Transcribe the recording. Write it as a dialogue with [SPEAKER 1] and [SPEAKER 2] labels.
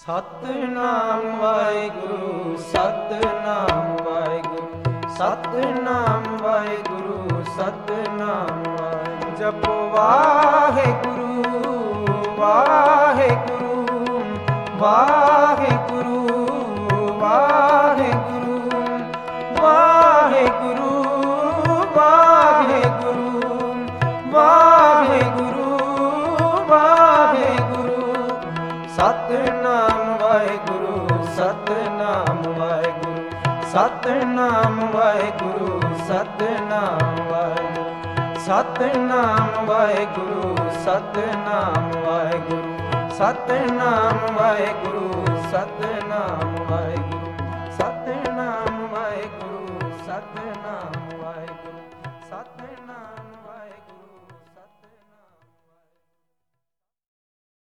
[SPEAKER 1] ਸਤਿਨਾਮ ਵਾਹਿਗੁਰੂ ਸਤਿਨਾਮ ਵਾਹਿਗੁਰੂ ਸਤਿਨਾਮ ਵਾਹਿਗੁਰੂ ਸਤਿਨਾਮ ਵਾਹਿਗੁਰੂ ਜਪੋ ਵਾਹਿਗੁਰੂ ਵਾਹਿਗੁਰੂ ਵਾਹਿਗੁਰੂ ਵਾਹਿਗੁਰੂ ਵਾਹਿਗੁਰੂ ਵਾਹਿਗੁਰੂ ਵਾਹਿਗੁਰੂ ਵਾਹਿਗੁਰੂ ਸਤਿਨਾਮ ਵਾਹਿਗੁਰੂ ਸਤਿਨਾਮ ਵਾਹਿਗੁਰੂ ਸਤਿਨਾਮ ਵਾਹਿਗੁਰੂ ਸਤਿਨਾਮ ਵਾਹਿਗੁਰੂ ਸਤਿਨਾਮ ਵਾਹਿਗੁਰੂ ਸਤਿਨਾਮ ਵਾਹਿਗੁਰੂ ਸਤਿਨਾਮ ਵਾਹਿਗੁਰੂ ਸਤਿਨਾਮ ਵਾਹਿਗੁਰੂ ਸਤਿਨਾਮ ਵਾਹਿਗੁਰੂ ਸਤਿਨਾਮ ਵਾਹਿਗੁਰੂ